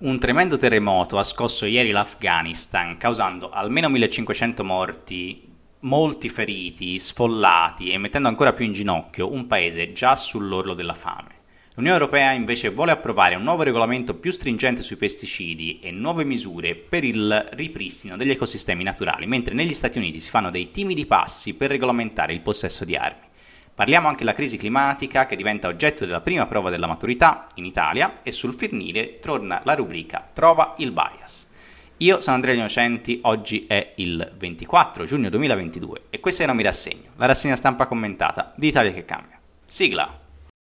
Un tremendo terremoto ha scosso ieri l'Afghanistan, causando almeno 1500 morti, molti feriti, sfollati e mettendo ancora più in ginocchio un paese già sull'orlo della fame. L'Unione Europea invece vuole approvare un nuovo regolamento più stringente sui pesticidi e nuove misure per il ripristino degli ecosistemi naturali, mentre negli Stati Uniti si fanno dei timidi passi per regolamentare il possesso di armi. Parliamo anche della crisi climatica che diventa oggetto della prima prova della maturità in Italia e sul finire torna la rubrica Trova il bias. Io sono Andrea Innocenti, oggi è il 24 giugno 2022 e questa è Non mi rassegno, la rassegna stampa commentata di Italia che cambia. Sigla!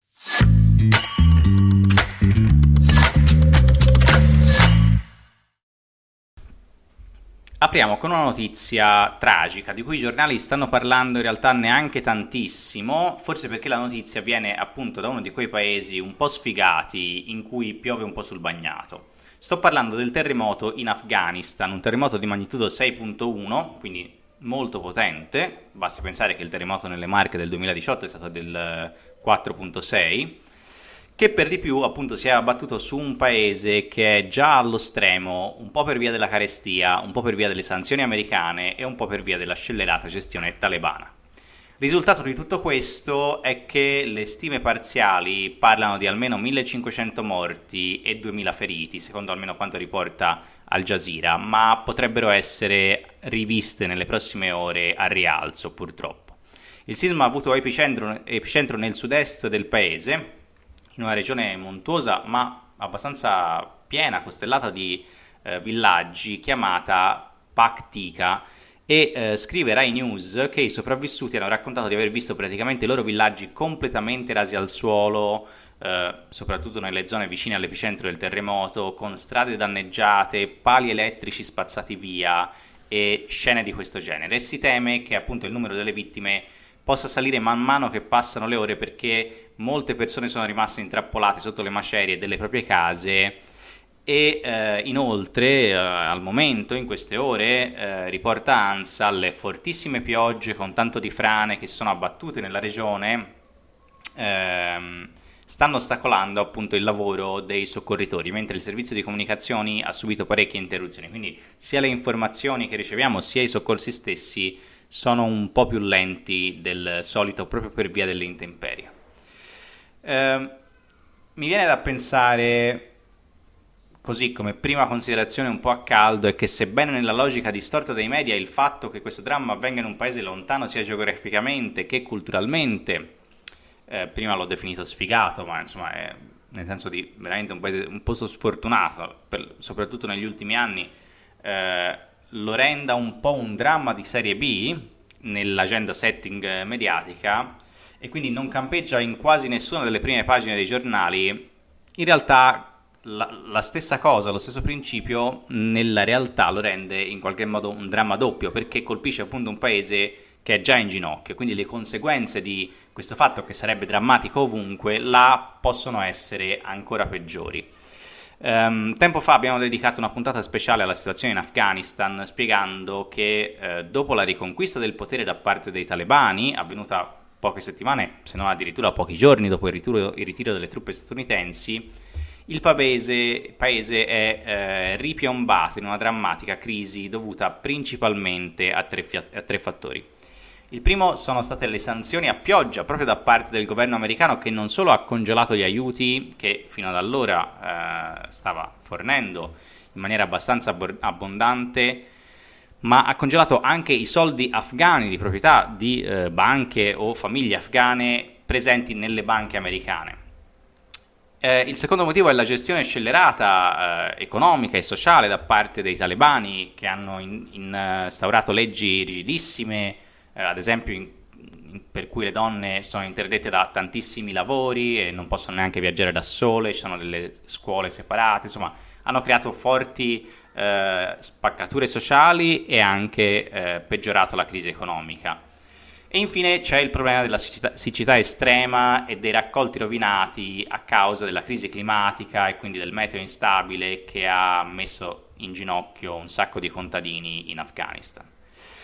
Apriamo con una notizia tragica di cui i giornali stanno parlando in realtà neanche tantissimo, forse perché la notizia viene appunto da uno di quei paesi un po' sfigati in cui piove un po' sul bagnato. Sto parlando del terremoto in Afghanistan, un terremoto di magnitudo 6.1, quindi molto potente, basti pensare che il terremoto nelle Marche del 2018 è stato del 4.6, che per di più appunto si è abbattuto su un paese che è già allo stremo, un po' per via della carestia, un po' per via delle sanzioni americane e un po' per via della scellerata gestione talebana. Risultato di tutto questo è che le stime parziali parlano di almeno 1500 morti e 2000 feriti, secondo almeno quanto riporta Al Jazeera, ma potrebbero essere riviste nelle prossime ore a rialzo, purtroppo. Il sisma ha avuto epicentro nel sud-est del paese, in una regione montuosa ma abbastanza piena, costellata di villaggi, chiamata Paktika, e scrive Rai News che i sopravvissuti hanno raccontato di aver visto praticamente i loro villaggi completamente rasi al suolo, soprattutto nelle zone vicine all'epicentro del terremoto, con strade danneggiate, pali elettrici spazzati via e scene di questo genere. E si teme che appunto il numero delle vittime possa salire man mano che passano le ore, perché molte persone sono rimaste intrappolate sotto le macerie delle proprie case e inoltre al momento, in queste ore, riporta ANSA, le fortissime piogge con tanto di frane che sono abbattute nella regione stanno ostacolando appunto il lavoro dei soccorritori, mentre il servizio di comunicazioni ha subito parecchie interruzioni, quindi sia le informazioni che riceviamo sia i soccorsi stessi sono un po' più lenti del solito proprio per via delle intemperie. Mi viene da pensare, così come prima considerazione un po' a caldo, è che sebbene nella logica distorta dei media il fatto che questo dramma avvenga in un paese lontano sia geograficamente che culturalmente, prima l'ho definito sfigato, ma insomma è nel senso di veramente un paese un po' sfortunato, soprattutto negli ultimi anni, lo renda un po' un dramma di serie B nell'agenda setting mediatica e quindi non campeggia in quasi nessuna delle prime pagine dei giornali. In realtà la stessa cosa, lo stesso principio nella realtà lo rende in qualche modo un dramma doppio, perché colpisce appunto un paese che è già in ginocchio, quindi le conseguenze di questo fatto, che sarebbe drammatico ovunque, là possono essere ancora peggiori. Tempo fa abbiamo dedicato una puntata speciale alla situazione in Afghanistan, spiegando che dopo la riconquista del potere da parte dei talebani, avvenuta poche settimane, se non addirittura pochi giorni dopo il ritiro delle truppe statunitensi, il paese è ripiombato in una drammatica crisi dovuta principalmente a tre fattori. Il primo sono state le sanzioni a pioggia proprio da parte del governo americano, che non solo ha congelato gli aiuti che fino ad allora stava fornendo in maniera abbastanza abbondante, ma ha congelato anche i soldi afghani di proprietà di banche o famiglie afghane presenti nelle banche americane. Il secondo motivo è la gestione scellerata economica e sociale da parte dei talebani, che hanno instaurato leggi rigidissime, ad esempio per cui le donne sono interdette da tantissimi lavori e non possono neanche viaggiare da sole, ci sono delle scuole separate, insomma hanno creato forti spaccature sociali e anche peggiorato la crisi economica. E infine c'è il problema della siccità estrema e dei raccolti rovinati a causa della crisi climatica e quindi del meteo instabile, che ha messo in ginocchio un sacco di contadini in Afghanistan.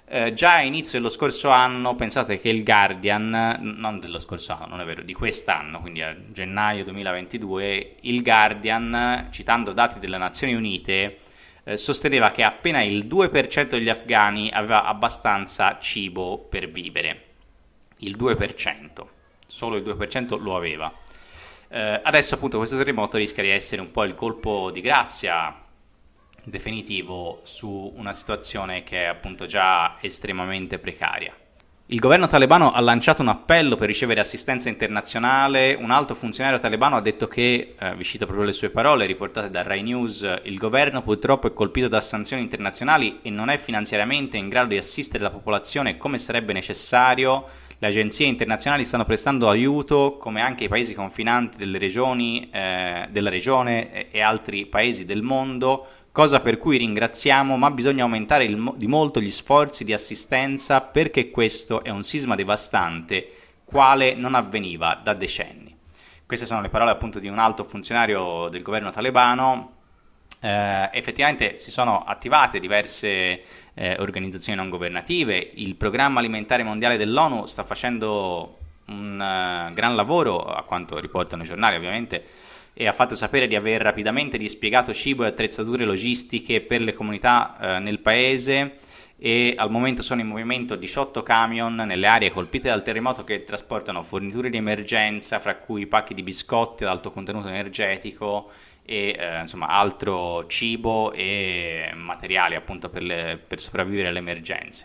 Già a inizio dello scorso anno, pensate che il Guardian, non dello scorso anno, non è vero, di quest'anno, quindi a gennaio 2022, il Guardian, citando dati delle Nazioni Unite, sosteneva che appena il 2% degli afghani aveva abbastanza cibo per vivere. Il 2%, solo il 2% lo aveva. Adesso appunto questo terremoto rischia di essere un po' il colpo di grazia definitivo su una situazione che è appunto già estremamente precaria. Il governo talebano ha lanciato un appello per ricevere assistenza internazionale. Un alto funzionario talebano ha detto che, vi cito proprio le sue parole riportate da Rai News, il governo purtroppo è colpito da sanzioni internazionali e non è finanziariamente in grado di assistere la popolazione come sarebbe necessario. Le agenzie internazionali stanno prestando aiuto, come anche i paesi confinanti delle regioni, della regione e altri paesi del mondo, cosa per cui ringraziamo, ma bisogna aumentare di molto gli sforzi di assistenza perché questo è un sisma devastante, quale non avveniva da decenni. Queste sono le parole appunto di un alto funzionario del governo talebano. Effettivamente si sono attivate diverse organizzazioni non governative. Il programma alimentare mondiale dell'ONU sta facendo un gran lavoro, a quanto riportano i giornali ovviamente, e ha fatto sapere di aver rapidamente dispiegato cibo e attrezzature logistiche per le comunità nel paese, e al momento sono in movimento 18 camion nelle aree colpite dal terremoto che trasportano forniture di emergenza, fra cui pacchi di biscotti ad alto contenuto energetico e insomma altro cibo e materiali appunto per sopravvivere alle emergenze.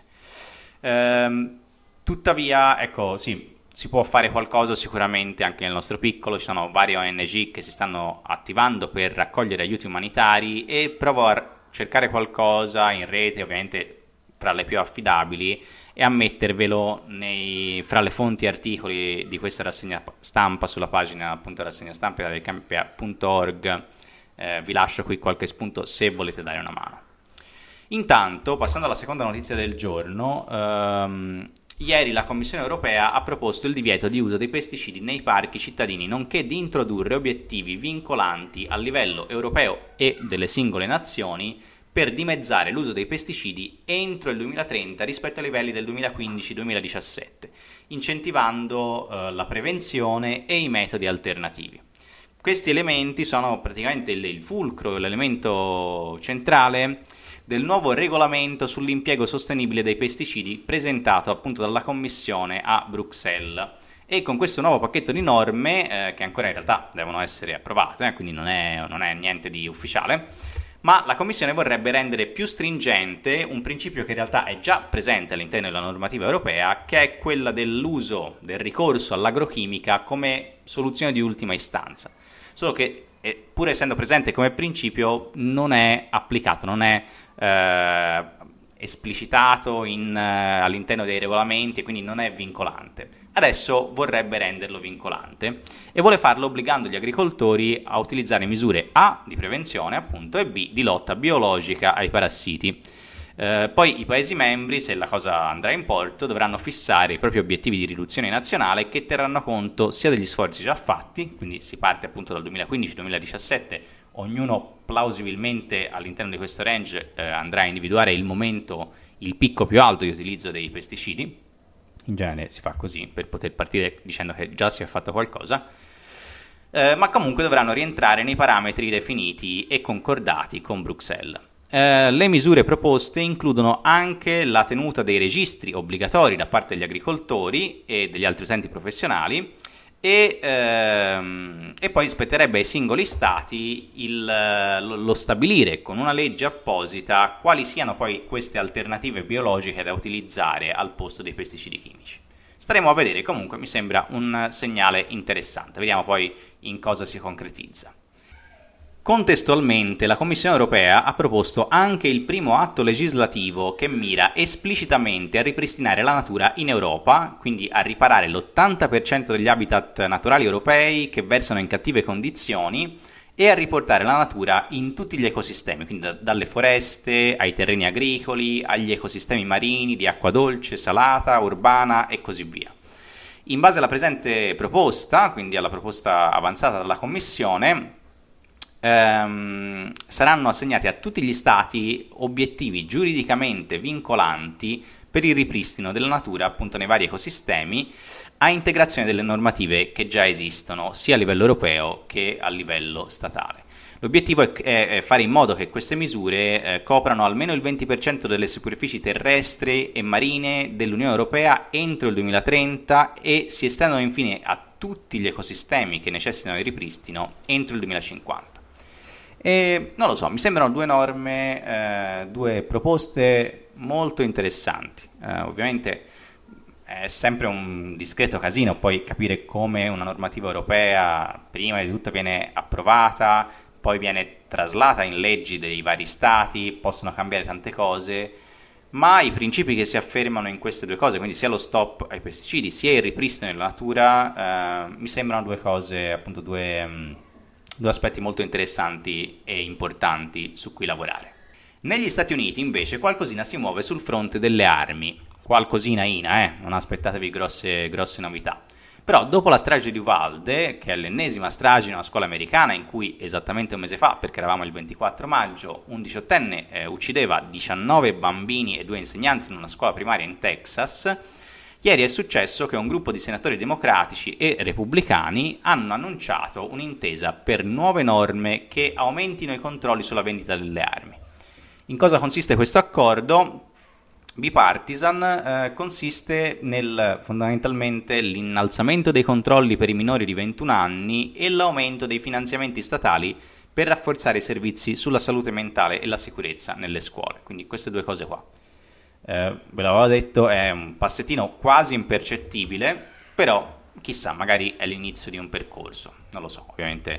Tuttavia, ecco, sì, si può fare qualcosa sicuramente anche nel nostro piccolo. Ci sono varie ONG che si stanno attivando per raccogliere aiuti umanitari, e provo a cercare qualcosa in rete, ovviamente fra le più affidabili, e a mettervelo fra le fonti articoli di questa rassegna stampa sulla pagina appunto rassegna stampa del campia.org. Vi lascio qui qualche spunto se volete dare una mano. Intanto, passando alla seconda notizia del giorno, ieri la Commissione europea ha proposto il divieto di uso dei pesticidi nei parchi cittadini, nonché di introdurre obiettivi vincolanti a livello europeo e delle singole nazioni per dimezzare l'uso dei pesticidi entro il 2030 rispetto ai livelli del 2015-2017, incentivando la prevenzione e i metodi alternativi. Questi elementi sono praticamente il fulcro, l'elemento centrale del nuovo regolamento sull'impiego sostenibile dei pesticidi presentato appunto dalla Commissione a Bruxelles. E con questo nuovo pacchetto di norme, che ancora in realtà devono essere approvate, quindi non è niente di ufficiale, ma la Commissione vorrebbe rendere più stringente un principio che in realtà è già presente all'interno della normativa europea, che è quella dell'uso, del ricorso all'agrochimica come soluzione di ultima istanza. Solo che, pur essendo presente come principio, non è applicato, non è esplicitato all'interno dei regolamenti, e quindi non è vincolante. Adesso vorrebbe renderlo vincolante e vuole farlo obbligando gli agricoltori a utilizzare misure A di prevenzione appunto e B di lotta biologica ai parassiti. Poi i Paesi membri, se la cosa andrà in porto, dovranno fissare i propri obiettivi di riduzione nazionale, che terranno conto sia degli sforzi già fatti, quindi si parte appunto dal 2015-2017, ognuno plausibilmente all'interno di questo range andrà a individuare il picco più alto di utilizzo dei pesticidi. In genere si fa così per poter partire dicendo che già si è fatto qualcosa, ma comunque dovranno rientrare nei parametri definiti e concordati con Bruxelles. Le misure proposte includono anche la tenuta dei registri obbligatori da parte degli agricoltori e degli altri utenti professionali, e poi spetterebbe ai singoli stati lo stabilire con una legge apposita quali siano poi queste alternative biologiche da utilizzare al posto dei pesticidi chimici. Staremo a vedere, comunque mi sembra un segnale interessante, vediamo poi in cosa si concretizza. Contestualmente la Commissione europea ha proposto anche il primo atto legislativo che mira esplicitamente a ripristinare la natura in Europa, quindi a riparare l'80% degli habitat naturali europei che versano in cattive condizioni, e a riportare la natura in tutti gli ecosistemi, quindi dalle foreste ai terreni agricoli, agli ecosistemi marini, di acqua dolce, salata, urbana e così via. In base alla presente proposta, quindi alla proposta avanzata dalla Commissione, saranno assegnati a tutti gli stati obiettivi giuridicamente vincolanti per il ripristino della natura appunto nei vari ecosistemi, a integrazione delle normative che già esistono sia a livello europeo che a livello statale. L'obiettivo è fare in modo che queste misure coprano almeno il 20% delle superfici terrestri e marine dell'Unione Europea entro il 2030 e si estendono infine a tutti gli ecosistemi che necessitano di ripristino entro il 2050. E non lo so, mi sembrano due norme, due proposte molto interessanti. Ovviamente è sempre un discreto casino poi capire come una normativa europea prima di tutto viene approvata, poi viene traslata in leggi dei vari stati, possono cambiare tante cose, ma i principi che si affermano in queste due cose, quindi sia lo stop ai pesticidi sia il ripristino della natura, mi sembrano due cose, appunto due aspetti molto interessanti e importanti su cui lavorare. Negli Stati Uniti invece qualcosina si muove sul fronte delle armi, qualcosina non aspettatevi grosse novità. Però dopo la strage di Uvalde, che è l'ennesima strage in una scuola americana in cui esattamente un mese fa, perché eravamo il 24 maggio, un 18enne uccideva 19 bambini e 2 insegnanti in una scuola primaria in Texas, ieri è successo che un gruppo di senatori democratici e repubblicani hanno annunciato un'intesa per nuove norme che aumentino i controlli sulla vendita delle armi. In cosa consiste questo accordo? Bipartisan, consiste nel fondamentalmente l'innalzamento dei controlli per i minori di 21 anni e l'aumento dei finanziamenti statali per rafforzare i servizi sulla salute mentale e la sicurezza nelle scuole. Quindi queste due cose qua. Ve l'avevo detto, è un passettino quasi impercettibile, però chissà, magari è l'inizio di un percorso, non lo so, ovviamente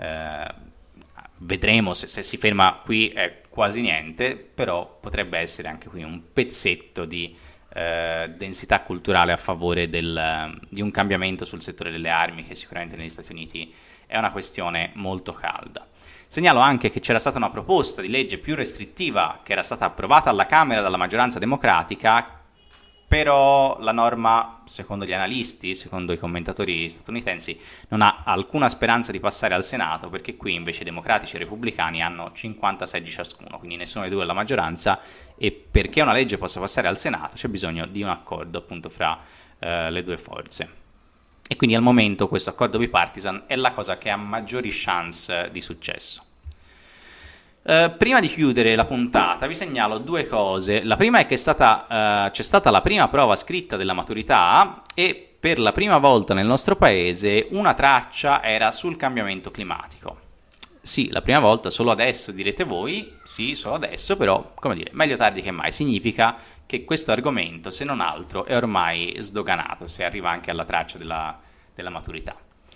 vedremo se si ferma qui è quasi niente, però potrebbe essere anche qui un pezzetto di densità culturale a favore di un cambiamento sul settore delle armi, che sicuramente negli Stati Uniti è una questione molto calda. Segnalo anche che c'era stata una proposta di legge più restrittiva che era stata approvata alla Camera dalla maggioranza democratica, però la norma, secondo gli analisti, secondo i commentatori statunitensi, non ha alcuna speranza di passare al Senato, perché qui invece democratici e repubblicani hanno 50 seggi ciascuno, quindi nessuno dei due è la maggioranza, e perché una legge possa passare al Senato c'è bisogno di un accordo appunto fra le due forze. E quindi al momento questo accordo bipartisan è la cosa che ha maggiori chance di successo. Prima di chiudere la puntata vi segnalo due cose. La prima è che c'è stata la prima prova scritta della maturità e per la prima volta nel nostro paese una traccia era sul cambiamento climatico. Sì, la prima volta, solo adesso direte voi, sì, solo adesso, però, come dire, meglio tardi che mai. Significa che questo argomento, se non altro, è ormai sdoganato, se arriva anche alla traccia della maturità.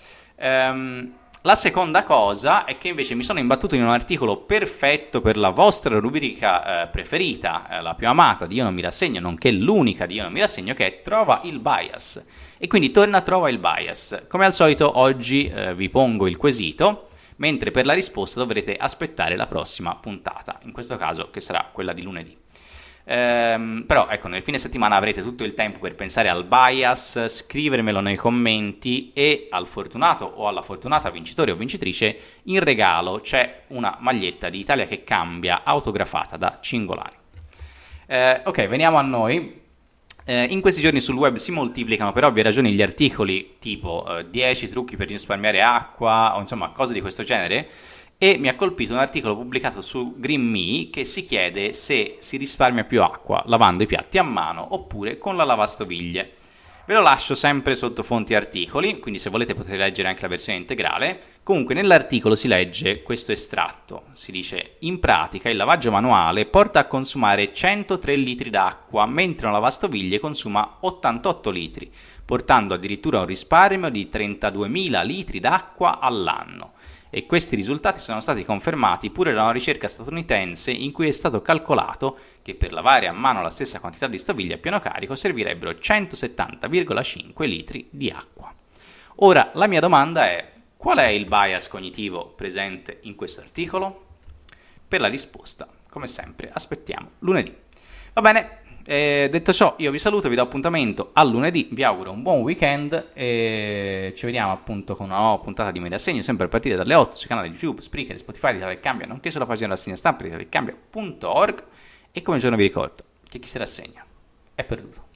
La seconda cosa è che invece mi sono imbattuto in un articolo perfetto per la vostra rubrica preferita, la più amata di Io non mi rassegno, nonché l'unica di Io non mi rassegno, che è Trova il bias. E quindi torna Trova il bias. Come al solito oggi vi pongo il quesito, mentre per la risposta dovrete aspettare la prossima puntata, in questo caso che sarà quella di lunedì. Però ecco, nel fine settimana avrete tutto il tempo per pensare al bias, scrivermelo nei commenti, e al fortunato o alla fortunata vincitore o vincitrice in regalo c'è una maglietta di Italia che cambia autografata da Cingolani. Ok, veniamo a noi. In questi giorni sul web si moltiplicano per ovvie ragioni gli articoli tipo 10 trucchi per risparmiare acqua o insomma cose di questo genere, e mi ha colpito un articolo pubblicato su GreenMe che si chiede se si risparmia più acqua lavando i piatti a mano oppure con la lavastoviglie. Ve lo lascio sempre sotto fonti e articoli, quindi se volete potete leggere anche la versione integrale. Comunque nell'articolo si legge questo estratto, si dice: in pratica il lavaggio manuale porta a consumare 103 litri d'acqua, mentre una lavastoviglie consuma 88 litri, portando addirittura a un risparmio di 32.000 litri d'acqua all'anno. E questi risultati sono stati confermati pure da una ricerca statunitense in cui è stato calcolato che per lavare a mano la stessa quantità di stoviglie a pieno carico servirebbero 170,5 litri di acqua. Ora, la mia domanda è: qual è il bias cognitivo presente in questo articolo? Per la risposta, come sempre, aspettiamo lunedì. Va bene? Detto ciò, io vi saluto, vi do appuntamento a lunedì, vi auguro un buon weekend e ci vediamo appunto con una nuova puntata di Media Assegno, sempre a partire dalle 8 sui canali YouTube, Spreaker, Spotify di Italia che Cambia, nonché sulla pagina della rassegna stampa di italiacambia.org. E come giorno vi ricordo che chi si rassegna è perduto.